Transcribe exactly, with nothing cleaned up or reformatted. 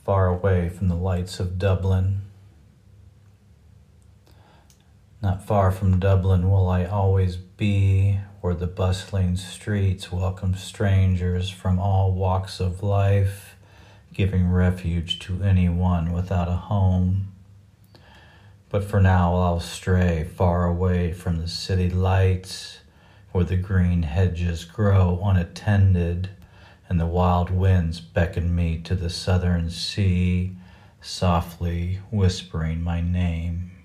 far away from the lights of Dublin. Not far from Dublin will I always be, where the bustling streets welcome strangers from all walks of life, giving refuge to anyone without a home. But for now I'll stray far away from the city lights, where the green hedges grow unattended, and the wild winds beckon me to the southern sea, softly whispering my name.